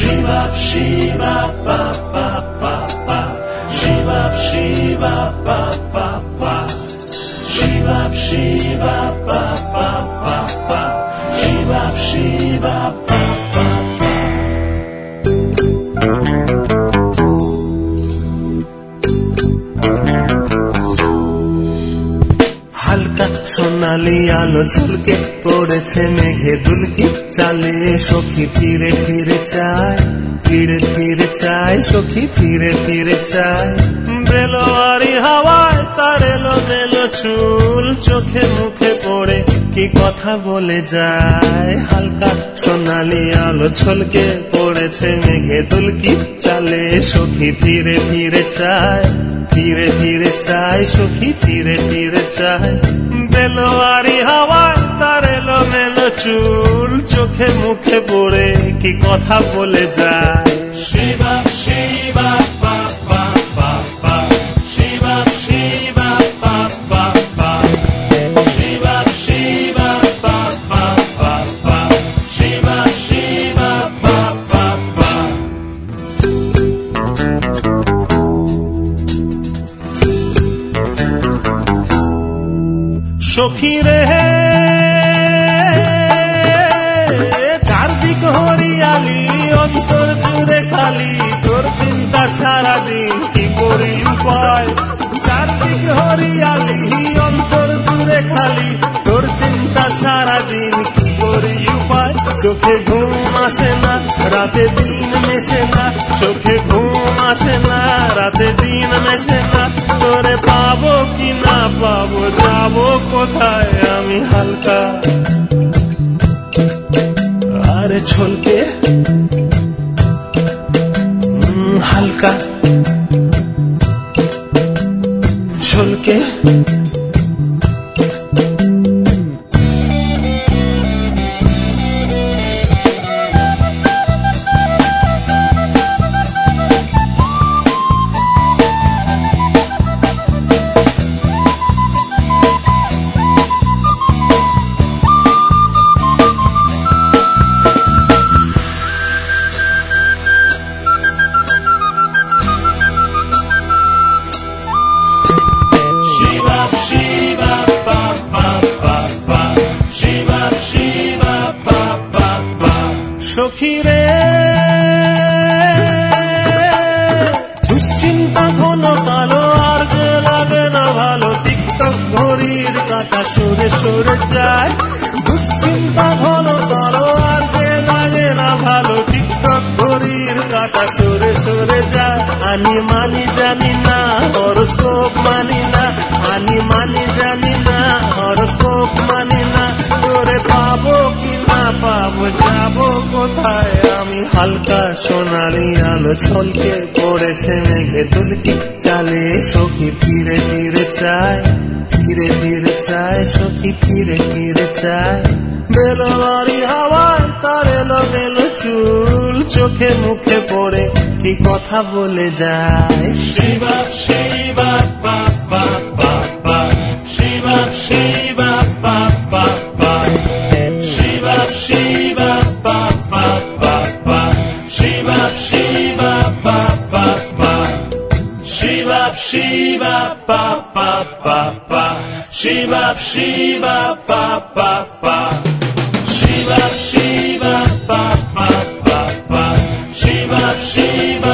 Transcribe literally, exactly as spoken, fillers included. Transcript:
Shiva Shiva pa pa pa pa Shiva Shiva pa pa pa Shiva Shiva pa pa pa pa Shiva Shiva pa pa pa হালকা সোনালি আলো ঝলকে পড়েছে মেঘে দুলকি চালে সখী ফিরে ফিরে চায় ফিরে ফিরে চায় সখী ফিরে ফিরে চায় বেলোয়ারি হাওয়ায় তার এলো মেলো চুল চোখে মুখে পড়ে কি কথা বলে যায় হালকা সোনালি আলো ঝলকে পড়েছে মেঘে দুলকি চালে সখী ফিরে ফিরে চায় ফিরে ফিরে চায় সখী ফিরে ফিরে চায় বেলোয়ারি হাওয়ায় তার এলো মেলো চুল চোখে মুখে পড়ে কি কথা বলে যায় শিবা শিবা পা পা পা পা শিবা শিবা পা পা পা শিবা শিবা পা পা পা পা শিবা শিবা পা পা পা সখী রে চারদিক হরিয়ালি অন্তর জুড়ে খালি তোর চিন্তা সারাদিন কি করি উপায় চারদিক হরিয়ালি অন্তর জুড়ে খালি তোর চিন্তা সারাদিন কি করি উপায় চোখে ঘুম আসে না রাতে দিন মেশে না চোখে ঘুম আসে না রাতে দিন মেশে না তোরে পাবো কি না পাবো যাবো কোথায় আমি হালকা আরে ঝলকে হালকা ঝলকে সখী রে দুশ্চিন্তা ঘন কালো আর যে লাগে না ভালো টিকটক ঘড়ির কাঁটা সরে সরে যায় দুশ্চিন্তা ঘন কালো আর যে লাগে না ভালো টিকটক ঘড়ির কাঁটা সরে সরে যায় আনি মানি জানি না হরস্কোপ মানি না আনি মানি জানি না হরস্কোপ মানি না তোরে পাবো কি না পাবো যাবো কোথায় আমি হালকা সোনালি আলো ছলকে পড়েছে মেঘে দুলকি চালে সখী ফিরে ফিরে চায় ফিরে ফিরে চায় সখী ফিরে ফিরে চায় বেলোয়ারি হাওয়ায় তার এলো মেলো চুল চোখে মুখে পড়ে কি কথা বলে যায় শিবা শিবা পা পা পা পা শিবা শিবা পা পা পা শিবা শিবা পা পা পা পা শিবা শিবা পা পা পা শিবা শিবা পা পা পা পা শিবা শিবা পা পা পা শিবা শিবা পা পা পা পা শিবা শিবা